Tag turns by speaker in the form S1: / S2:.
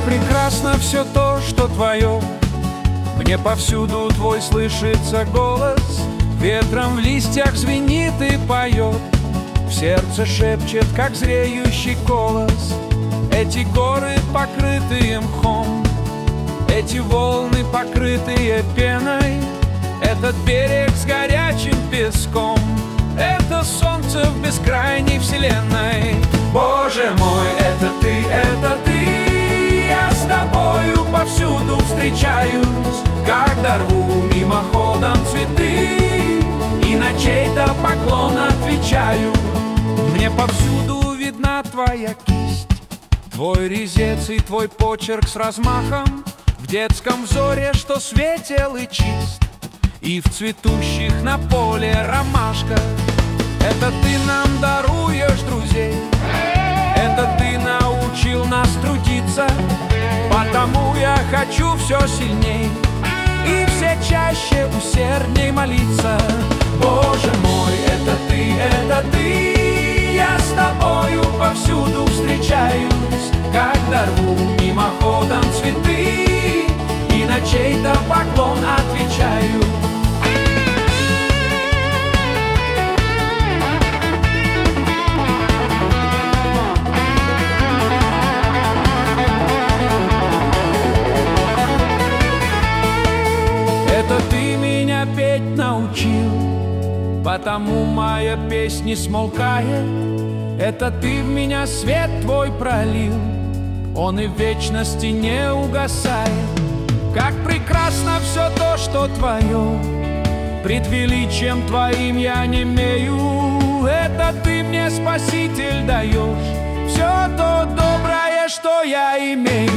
S1: прекрасно все то, что твое. Мне повсюду твой слышится голос, ветром в листьях звенит и поет, в сердце шепчет, как зреющий колос. Эти горы, покрытые мхом, эти волны, покрытые пеной, этот берег с горячим песком, это солнце в бескрайней вселенной. Боже мой, это ты, я с тобою повсюду встречаюсь, когда рву мимоходом цветы и на чей-то поклон отвечаю. Мне повсюду видна твоя кисть, твой резец и твой почерк с размахом, в детском взоре, что светел и чист, и в цветущих на поле ромашках. Это ты нам даруешь друзей, это ты научил нас трудиться, потому я хочу все сильней и все чаще усердней молиться. Боже мой, это ты, я с тобою повсюду встречаюсь, когда рву мимоходом цветы и на чей-то поклон отвечаю. Это ты меня петь научил, потому моя песня не смолкает. Это ты в меня свет твой пролил, он и в вечности не угасает. Как прекрасно все то, что твое, пред величием твоим я немею. Это ты мне, Спаситель, даешь все то доброе, что я имею.